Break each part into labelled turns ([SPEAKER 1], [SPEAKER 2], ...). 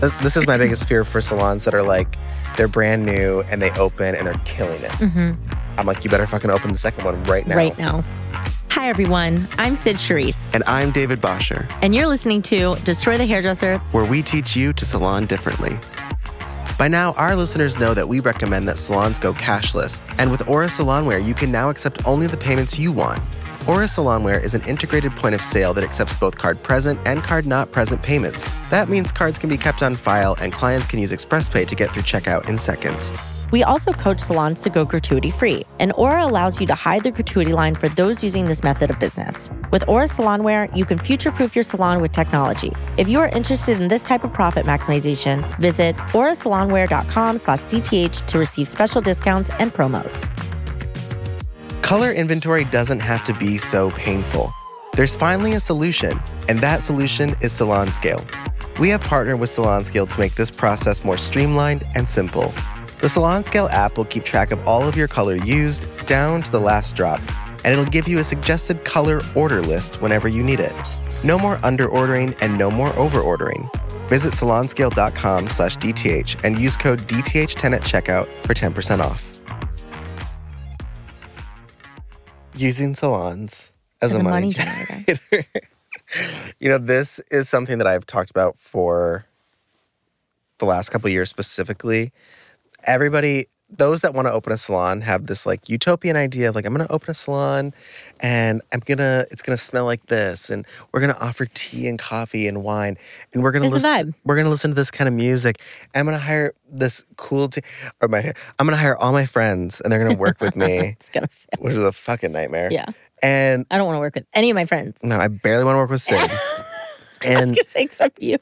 [SPEAKER 1] This is my biggest fear for salons that are like, they're brand new and they open and they're killing it.
[SPEAKER 2] Mm-hmm.
[SPEAKER 1] I'm like, you better fucking open the second one right now.
[SPEAKER 2] Right now. Hi, everyone. I'm Sid Charisse.
[SPEAKER 1] And I'm David Bosher.
[SPEAKER 2] And you're listening to Destroy the Hairdresser,
[SPEAKER 1] where we teach you to salon differently. By now, our listeners know that we recommend that salons go cashless. And with Aura Salonware, you can now accept only the payments you want. Aura Salonware is an integrated point of sale that accepts both card present and card not present payments. That means cards can be kept on file and clients can use ExpressPay to get through checkout in seconds.
[SPEAKER 2] We also coach salons to go gratuity-free, and Aura allows you to hide the gratuity line for those using this method of business. With Aura Salonware, you can future-proof your salon with technology. If you are interested in this type of profit maximization, visit aurasalonware.com/DTH to receive special discounts and promos.
[SPEAKER 1] Color inventory doesn't have to be so painful. There's finally a solution, and that solution is SalonScale. We have partnered with SalonScale to make this process more streamlined and simple. The SalonScale app will keep track of all of your color used down to the last drop, and it'll give you a suggested color order list whenever you need it. No more under-ordering and no more over-ordering. Visit salonscale.com/DTH and use code DTH10 at checkout for 10% off. Using salons as a money generator. You know, this is something that I've talked about for the last couple of years specifically. Everybody, those that want to open a salon have this like utopian idea of like, I'm going to open a salon and it's going to smell like this. And we're going to offer tea and coffee and wine. And we're going to listen to this kind of music. I'm going to hire this cool I'm going to hire all my friends and they're going to work with me.
[SPEAKER 2] It's going to fail.
[SPEAKER 1] Which is a fucking nightmare.
[SPEAKER 2] Yeah.
[SPEAKER 1] And
[SPEAKER 2] I don't want to work with any of my friends.
[SPEAKER 1] No, I barely want to work with Sid.
[SPEAKER 2] And I was going to say, except you.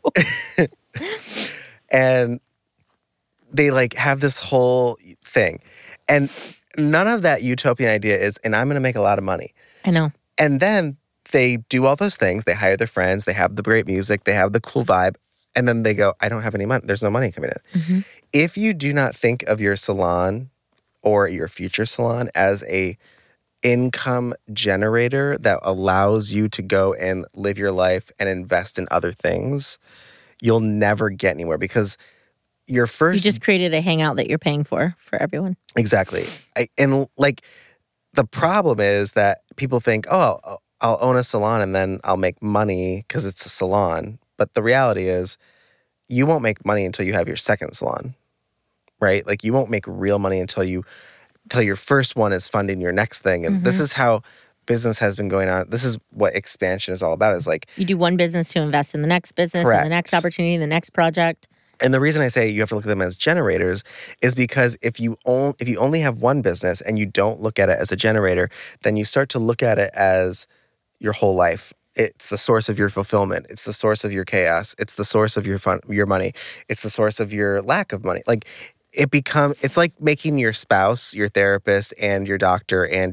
[SPEAKER 1] And they like have this whole thing. And none of that utopian idea is, and I'm going to make a lot of money.
[SPEAKER 2] I know.
[SPEAKER 1] And then they do all those things. They hire their friends. They have the great music. They have the cool vibe. And then they go, I don't have any money. There's no money coming in.
[SPEAKER 2] Mm-hmm.
[SPEAKER 1] If you do not think of your salon or your future salon as a income generator that allows you to go and live your life and invest in other things, you'll never get anywhere because you
[SPEAKER 2] just created a hangout that you're paying for everyone.
[SPEAKER 1] Exactly. And like the problem is that people think, oh, I'll own a salon and then I'll make money because it's a salon. But the reality is you won't make money until you have your second salon, right? Like you won't make real money until your first one is funding your next thing. And this is how business has been going on. This is what expansion is all about. Is like
[SPEAKER 2] you do one business to invest in the next business, and the next opportunity, the next project.
[SPEAKER 1] And the reason I say you have to look at them as generators is because if you only have one business and you don't look at it as a generator, then you start to look at it as your whole life. It's the source of your fulfillment. It's the source of your chaos. It's the source of your money. It's the source of your lack of money. Like it's like making your spouse, your therapist, and your doctor, and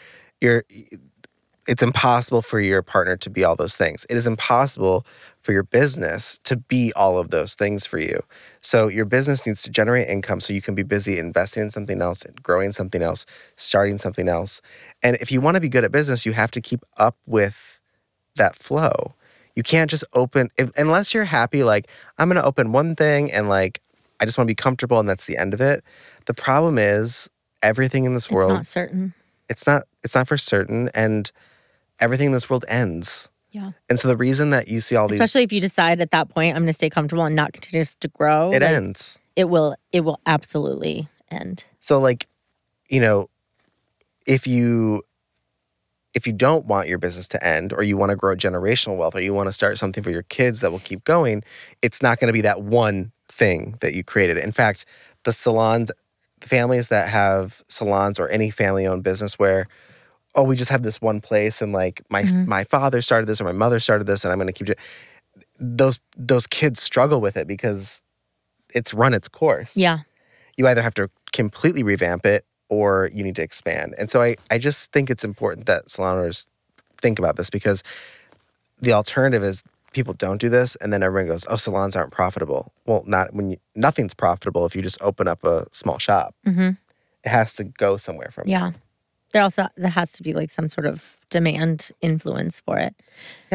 [SPEAKER 1] it's impossible for your partner to be all those things. It is impossible for your business to be all of those things for you. So your business needs to generate income so you can be busy investing in something else, growing something else, starting something else. And if you want to be good at business, you have to keep up with that flow. You can't just unless you're happy, like, I'm going to open one thing and like, I just want to be comfortable and that's the end of it. The problem is everything in this world.
[SPEAKER 2] It's not certain.
[SPEAKER 1] It's not for certain. And everything in this world ends.
[SPEAKER 2] Yeah.
[SPEAKER 1] And so the reason that you see all these...
[SPEAKER 2] Especially if you decide at that point, I'm going to stay comfortable and not continue to grow.
[SPEAKER 1] It ends.
[SPEAKER 2] It will absolutely end.
[SPEAKER 1] So like, you know, if you don't want your business to end or you want to grow generational wealth or you want to start something for your kids that will keep going, it's not going to be that one thing that you created. In fact, the families that have salons or any family-owned business where, oh, we just have this one place and like my father started this or my mother started this and I'm going to keep it. Those kids struggle with it because it's run its course.
[SPEAKER 2] Yeah.
[SPEAKER 1] You either have to completely revamp it or you need to expand. And so I just think it's important that salon owners think about this because the alternative is people don't do this and then everyone goes, oh, salons aren't profitable. Well, nothing's profitable if you just open up a small shop. Mm-hmm. It has to go somewhere from
[SPEAKER 2] there has to be like some sort of demand influence for it.
[SPEAKER 1] Yeah.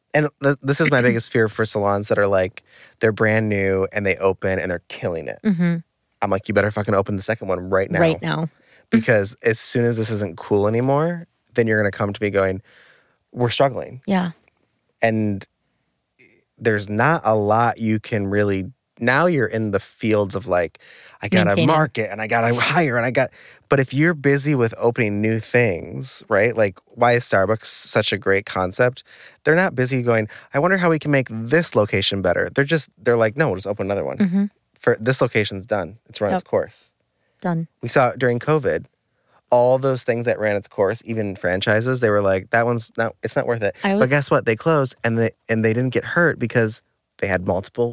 [SPEAKER 1] And this is my biggest fear for salons that are like, they're brand new and they open and they're killing it.
[SPEAKER 2] Mm-hmm.
[SPEAKER 1] I'm like, you better fucking open the second one right now.
[SPEAKER 2] Right now.
[SPEAKER 1] Because as soon as this isn't cool anymore, then you're going to come to me going, we're struggling.
[SPEAKER 2] Yeah.
[SPEAKER 1] And there's not a lot you can really, now you're in the fields of like, I got to market and I got to hire and but if you're busy with opening new things, right? Like, why is Starbucks such a great concept? They're not busy going, I wonder how we can make this location better. They're like, no, we'll just open another one.
[SPEAKER 2] Mm-hmm.
[SPEAKER 1] For this location's done. It's run its course.
[SPEAKER 2] Done.
[SPEAKER 1] We saw it during COVID. All those things that ran its course, even franchises, they were like, it's not worth it. But guess what? They closed and they didn't get hurt because they had multiple,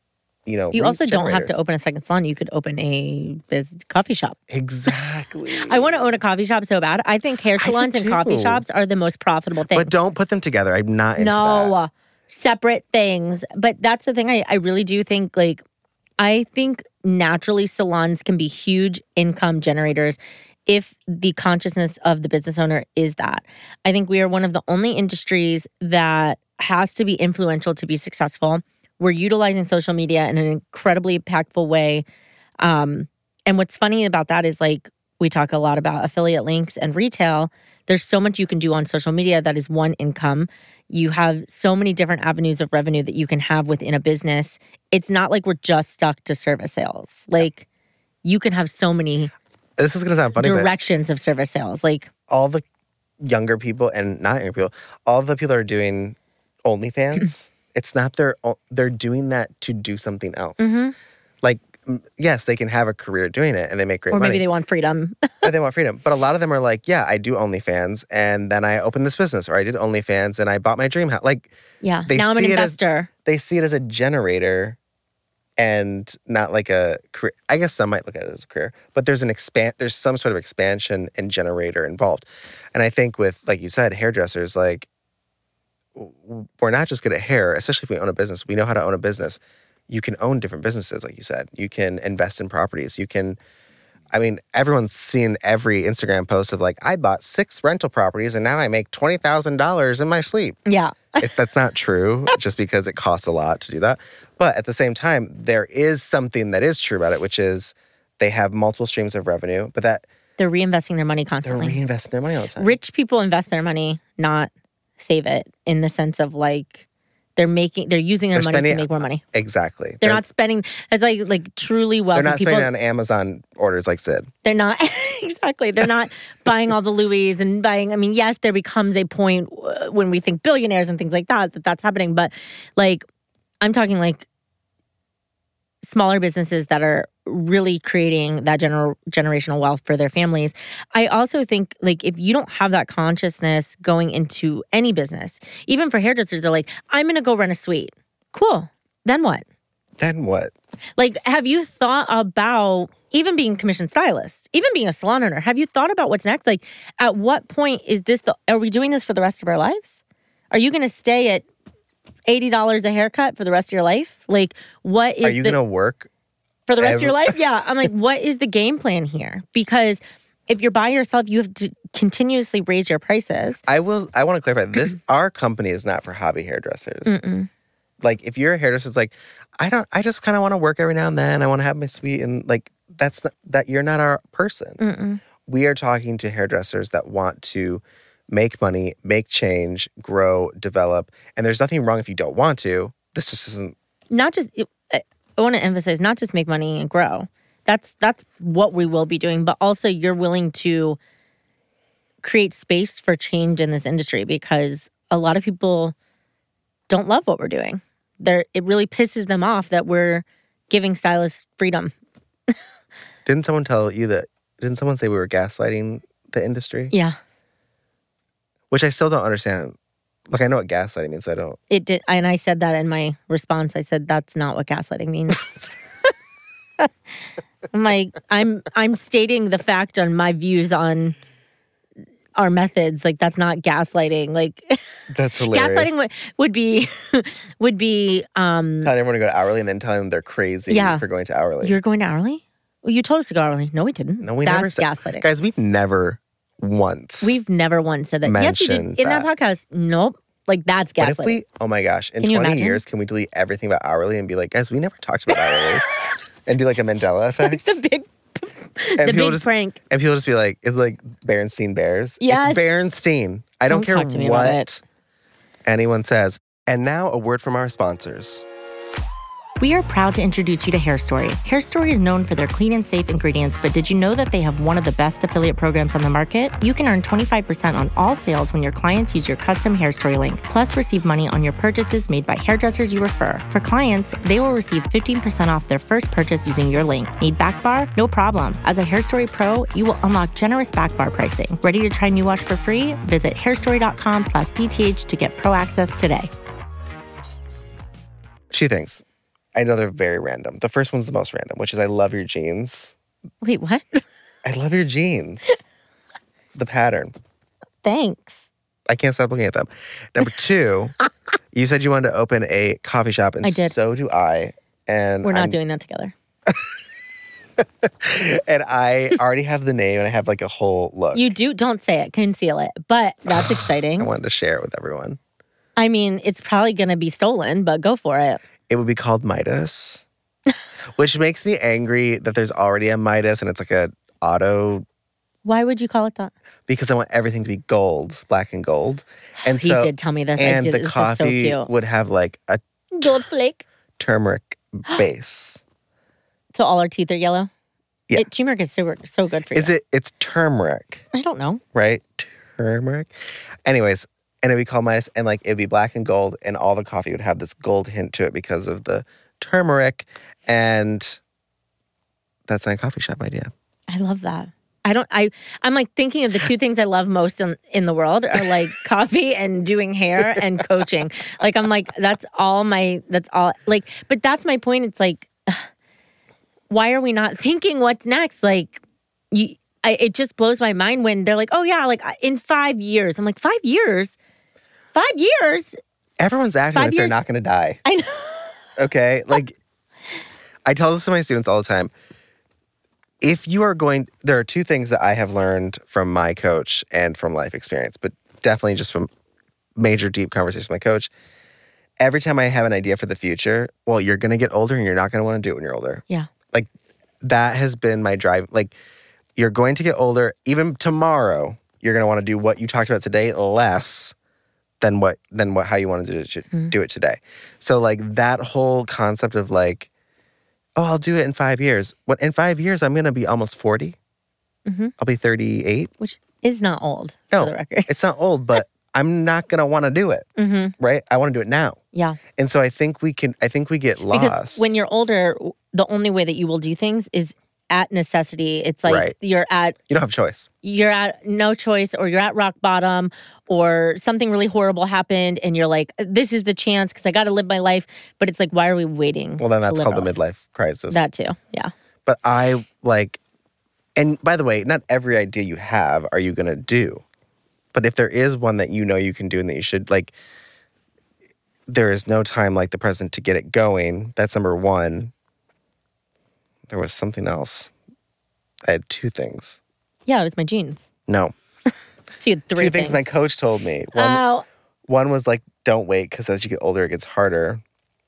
[SPEAKER 2] You also don't have to open a second salon. You could open a coffee shop.
[SPEAKER 1] Exactly.
[SPEAKER 2] I want to own a coffee shop so bad. I think hair salons and coffee shops are the most profitable thing.
[SPEAKER 1] But don't put them together. I'm not into that.
[SPEAKER 2] No, separate things. But that's the thing. I really do think, like, I think naturally salons can be huge income generators if the consciousness of the business owner is that. I think we are one of the only industries that has to be influential to be successful. We're utilizing social media in an incredibly impactful way. And what's funny about that is, like, we talk a lot about affiliate links and retail. There's so much you can do on social media that is one income. You have so many different avenues of revenue that you can have within a business. It's not like we're just stuck to service sales. Like, you can have so many
[SPEAKER 1] this is going to sound funny,
[SPEAKER 2] directions of service sales. Like,
[SPEAKER 1] all the younger people and not younger people, all the people that are doing OnlyFans, it's not they're doing that to do something else.
[SPEAKER 2] Mm-hmm.
[SPEAKER 1] Like, yes, they can have a career doing it and they make great money.
[SPEAKER 2] Or maybe they want freedom.
[SPEAKER 1] Or they want freedom. But a lot of them are like, yeah, I do OnlyFans and then I opened this business, or I did OnlyFans and I bought my dream house. Like,
[SPEAKER 2] yeah, now I'm an investor.
[SPEAKER 1] They see it as a generator and not like a career. I guess some might look at it as a career, but there's some sort of expansion and generator involved. And I think with, like you said, hairdressers, like, we're not just good at hair, especially if we own a business. We know how to own a business. You can own different businesses, like you said. You can invest in properties. Everyone's seen every Instagram post of like, I bought 6 rental properties and now I make $20,000 in my sleep.
[SPEAKER 2] Yeah.
[SPEAKER 1] That's not true, just because it costs a lot to do that. But at the same time, there is something that is true about it, which is they have multiple streams of revenue, but that
[SPEAKER 2] they're reinvesting their money constantly.
[SPEAKER 1] They're reinvesting their money all the time.
[SPEAKER 2] Rich people invest their money, not save it, in the sense of, like, they're using their money to make more money.
[SPEAKER 1] Exactly.
[SPEAKER 2] They're not spending. It's like truly wealthy
[SPEAKER 1] people. They're not
[SPEAKER 2] spending
[SPEAKER 1] on Amazon orders like Sid.
[SPEAKER 2] They're not. Exactly. They're not buying all the Louis and buying. I mean, yes, there becomes a point when we think billionaires and things like that's happening. But, like, I'm talking like smaller businesses that are really creating that generational wealth for their families. I also think, like, if you don't have that consciousness going into any business, even for hairdressers, they're like, I'm going to go run a suite. Cool. Then what? Like, have you thought about even being commissioned stylist, even being a salon owner? Have you thought about what's next? Like, at what point is this, are we doing this for the rest of our lives? Are you going to stay at $80 a haircut for the rest of your life? Like, what is
[SPEAKER 1] Are you going to work
[SPEAKER 2] for the rest of your life? Yeah. I'm like, what is the game plan here? Because if you're by yourself, you have to continuously raise your prices.
[SPEAKER 1] I want to clarify this. Our company is not for hobby hairdressers.
[SPEAKER 2] Mm-mm.
[SPEAKER 1] Like, if you're a hairdresser, it's like, I just kind of want to work every now and then. I want to have my suite, and like, you're not our person.
[SPEAKER 2] Mm-mm.
[SPEAKER 1] We are talking to hairdressers that want to make money, make change, grow, develop. And there's nothing wrong if you don't want to. This just isn't.
[SPEAKER 2] Not just, I want to emphasize, not just make money and grow. That's what we will be doing. But also, you're willing to create space for change in this industry, because a lot of people don't love what we're doing. It really pisses them off that we're giving stylists freedom.
[SPEAKER 1] Didn't someone say we were gaslighting the industry?
[SPEAKER 2] Yeah.
[SPEAKER 1] Which I still don't understand. Like, I know what gaslighting means, I don't.
[SPEAKER 2] It did, and I said that in my response. I said, that's not what gaslighting means. I'm like, I'm stating the fact on my views on our methods. Like, that's not gaslighting. Like,
[SPEAKER 1] that's hilarious.
[SPEAKER 2] Gaslighting would be
[SPEAKER 1] telling everyone to go to hourly and then telling them they're crazy for going to hourly.
[SPEAKER 2] You're going to hourly? Well, you told us to go hourly. No, we didn't.
[SPEAKER 1] No, we never said.
[SPEAKER 2] That's gaslighting.
[SPEAKER 1] Guys, we've never once
[SPEAKER 2] said that. Yes, you did in that podcast. Nope. Like, that's gaslighting.
[SPEAKER 1] What if oh my gosh, in 20 years, can we delete everything about hourly and be like, guys, we never talked about hourly? And do like a Mandela effect?
[SPEAKER 2] the big prank.
[SPEAKER 1] And people just be like, it's like Berenstein Bears.
[SPEAKER 2] Yes.
[SPEAKER 1] It's Berenstein. I don't care what anyone says. And now a word from our sponsors.
[SPEAKER 2] We are proud to introduce you to Hair Story. Hair Story is known for their clean and safe ingredients, but did you know that they have one of the best affiliate programs on the market? You can earn 25% on all sales when your clients use your custom Hair Story link, plus receive money on your purchases made by hairdressers you refer. For clients, they will receive 15% off their first purchase using your link. Need back bar? No problem. As a Hair Story Pro, you will unlock generous back bar pricing. Ready to try New Wash for free? Visit hairstory.com/DTH to get pro access today.
[SPEAKER 1] 2 things. I know they're very random. The first one's the most random, which is I love your jeans.
[SPEAKER 2] Wait, what?
[SPEAKER 1] I love your jeans. The pattern.
[SPEAKER 2] Thanks.
[SPEAKER 1] I can't stop looking at them. Number 2, you said you wanted to open a coffee shop, and
[SPEAKER 2] I did.
[SPEAKER 1] So do I. And
[SPEAKER 2] we're not doing that together.
[SPEAKER 1] And I already have the name, and I have like a whole look.
[SPEAKER 2] You do? Don't say it. Conceal it. But that's exciting.
[SPEAKER 1] I wanted to share it with everyone.
[SPEAKER 2] I mean, it's probably going to be stolen, but go for it.
[SPEAKER 1] It would be called Midas, which makes me angry that there's already a Midas and it's like a auto.
[SPEAKER 2] Why would you call it that?
[SPEAKER 1] Because I want everything to be gold, black and gold. And
[SPEAKER 2] he did tell me this.
[SPEAKER 1] And
[SPEAKER 2] I did.
[SPEAKER 1] the
[SPEAKER 2] This
[SPEAKER 1] coffee
[SPEAKER 2] is so cute.
[SPEAKER 1] would have like a
[SPEAKER 2] gold flake
[SPEAKER 1] turmeric base.
[SPEAKER 2] So all our teeth are yellow?
[SPEAKER 1] Yeah.
[SPEAKER 2] Turmeric is so good for you.
[SPEAKER 1] Is it? It's turmeric.
[SPEAKER 2] I don't know.
[SPEAKER 1] Right? Turmeric. Anyways. And it'd be called Midas, and like it'd be black and gold, and all the coffee would have this gold hint to it because of the turmeric. And that's my coffee shop idea.
[SPEAKER 2] I love that. I'm like thinking of the 2 things I love most in the world are like coffee and doing hair and coaching. Like I'm like, that's all like, but that's my point. It's like, why are we not thinking what's next? Like it just blows my mind when they're like, oh yeah, like in 5 years. I'm like, 5 years? 5 years?
[SPEAKER 1] Everyone's acting like they're not going to die.
[SPEAKER 2] I know.
[SPEAKER 1] Okay? Like, I tell this to my students all the time. If you are there are 2 things that I have learned from my coach and from life experience, but definitely just from major deep conversations with my coach. Every time I have an idea for the future, well, you're going to get older and you're not going to want to do it when you're older.
[SPEAKER 2] Yeah.
[SPEAKER 1] Like, that has been my drive. Like, you're going to get older. Even tomorrow, you're going to want to do what you talked about today less than how you want to do it today. So like that whole concept of like, oh, I'll do it in 5 years. What in 5 years I'm going to be almost 40.
[SPEAKER 2] Mm-hmm.
[SPEAKER 1] I'll be 38,
[SPEAKER 2] which is not old.
[SPEAKER 1] No,
[SPEAKER 2] for the record.
[SPEAKER 1] It's not old, but I'm not going to want to do it.
[SPEAKER 2] Mm-hmm.
[SPEAKER 1] Right? I want to do it now.
[SPEAKER 2] Yeah.
[SPEAKER 1] And so I think we get lost.
[SPEAKER 2] Because when you're older, the only way that you will do things is at necessity. It's like you don't
[SPEAKER 1] have choice.
[SPEAKER 2] You're at no choice, or you're at rock bottom, or something really horrible happened and you're like, this is the chance because I got to live my life. But it's like, why are we waiting?
[SPEAKER 1] Well, then that's called the midlife crisis.
[SPEAKER 2] That too. Yeah.
[SPEAKER 1] But I like, and by the way, not every idea you have are you going to do. But if there is one that you know you can do and that you should, like, there is no time like the present to get it going. That's number 1. There was something else. I had 2 things.
[SPEAKER 2] Yeah, it was my jeans.
[SPEAKER 1] No.
[SPEAKER 2] So you had 3
[SPEAKER 1] 2 things my coach told me. One was like, don't wait, because as you get older, it gets harder.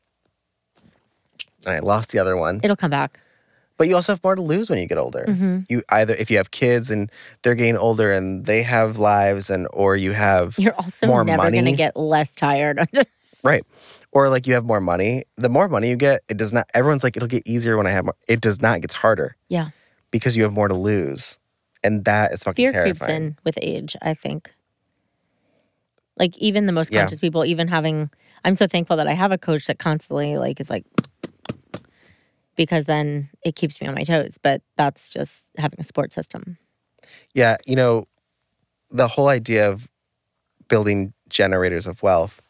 [SPEAKER 1] And I lost the other one.
[SPEAKER 2] It'll come back.
[SPEAKER 1] But you also have more to lose when you get older.
[SPEAKER 2] Mm-hmm.
[SPEAKER 1] You either, if you have kids and they're getting older and they have lives, or you have
[SPEAKER 2] You're also
[SPEAKER 1] more
[SPEAKER 2] never going to get less tired.
[SPEAKER 1] Right. Or like you have more money. The more money you get, it does not, everyone's like, it'll get easier when I have more. It does not, it gets harder.
[SPEAKER 2] Yeah.
[SPEAKER 1] Because you have more to lose. And that is fucking terrifying.
[SPEAKER 2] Fear creeps in with age, I think. Like even the most conscious people, even I'm so thankful that I have a coach that constantly like is like, because then it keeps me on my toes. But that's just having a support system.
[SPEAKER 1] Yeah. You know, the whole idea of building generators of wealth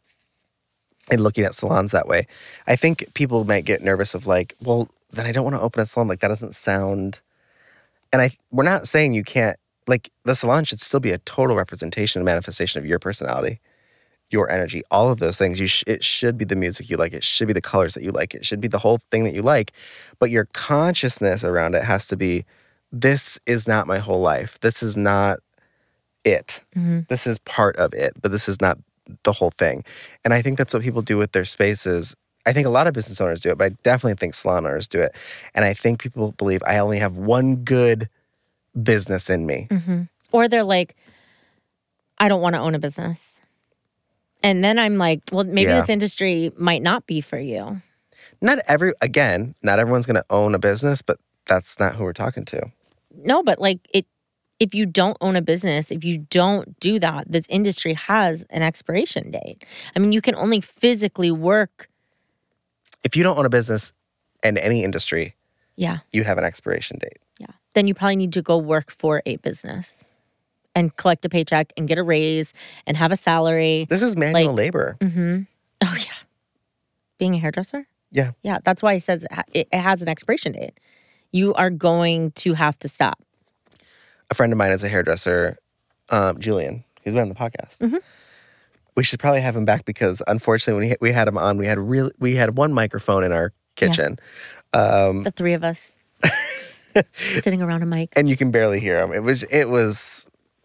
[SPEAKER 1] and looking at salons that way, I think people might get nervous of like, well, then I don't want to open a salon. Like that doesn't sound, and we're not saying you can't, like the salon should still be a total representation and manifestation of your personality, your energy, all of those things. It should be the music you like. It should be the colors that you like. It should be the whole thing that you like. But your consciousness around it has to be, this is not my whole life. This is not it. Mm-hmm. This is part of it, but this is not the whole thing. And I think that's what people do with their spaces. I think a lot of business owners do it, but I definitely think salon owners do it. And I think people believe I only have one good business in me.
[SPEAKER 2] Mm-hmm. Or they're like, I don't want to own a business. And then I'm like, well, maybe this industry might not be for you.
[SPEAKER 1] Not everyone's going to own a business, but that's not who we're talking to.
[SPEAKER 2] No, but like if you don't own a business, if you don't do that, this industry has an expiration date. I mean, you can only physically work.
[SPEAKER 1] If you don't own a business in any industry, you have an expiration date.
[SPEAKER 2] Yeah. Then you probably need to go work for a business and collect a paycheck and get a raise and have a salary.
[SPEAKER 1] This is manual labor.
[SPEAKER 2] Mm-hmm. Oh, yeah. Being a hairdresser?
[SPEAKER 1] Yeah.
[SPEAKER 2] Yeah, that's why it says it has an expiration date. You are going to have to stop.
[SPEAKER 1] A friend of mine is a hairdresser, Julian. He's been on the podcast.
[SPEAKER 2] Mm-hmm.
[SPEAKER 1] We should probably have him back because, unfortunately, when we had him on, we had one microphone in our kitchen.
[SPEAKER 2] Yeah. The three of us sitting around a mic,
[SPEAKER 1] and you can barely hear him. It was.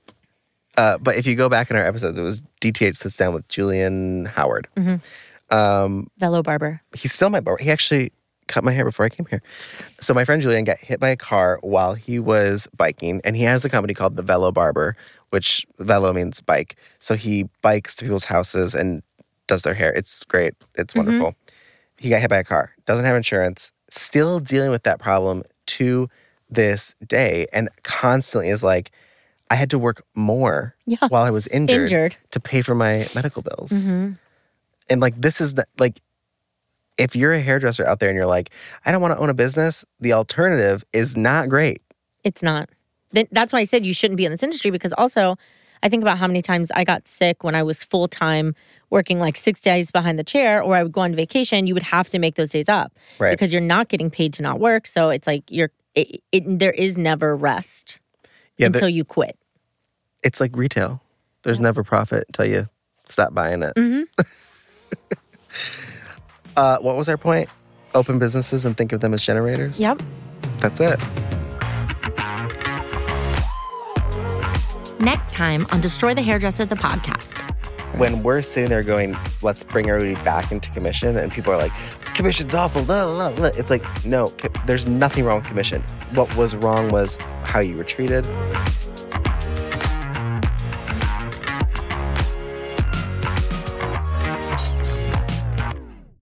[SPEAKER 1] But if you go back in our episodes, it was DTH sits down with Julian Howard.
[SPEAKER 2] Mm-hmm. Velo barber.
[SPEAKER 1] He's still my barber. He actually cut my hair before I came here. So my friend Julian got hit by a car while he was biking, and he has a company called the Velo Barber, which Velo means bike. So he bikes to people's houses and does their hair. It's great. It's wonderful. He got hit by a car. Doesn't have insurance. Still dealing with that problem to this day, and constantly is like, I had to work more while I was injured to pay for my medical bills.
[SPEAKER 2] Mm-hmm.
[SPEAKER 1] And like, this is like, if you're a hairdresser out there and you're like, I don't want to own a business, the alternative is not great.
[SPEAKER 2] It's not. That's why I said you shouldn't be in this industry, because also I think about how many times I got sick when I was full-time working like 6 days behind the chair, or I would go on vacation. You would have to make those days up because you're not getting paid to not work. So it's like there is never rest until you quit.
[SPEAKER 1] It's like retail. There's never profit until you stop buying it.
[SPEAKER 2] Mm-hmm.
[SPEAKER 1] What was our point? Open businesses and think of them as generators?
[SPEAKER 2] Yep.
[SPEAKER 1] That's it.
[SPEAKER 2] Next time on Destroy the Hairdresser, the podcast.
[SPEAKER 1] When we're sitting there going, let's bring everybody back into commission, and people are like, commission's awful, blah, blah, blah. It's like, no, there's nothing wrong with commission. What was wrong was how you were treated.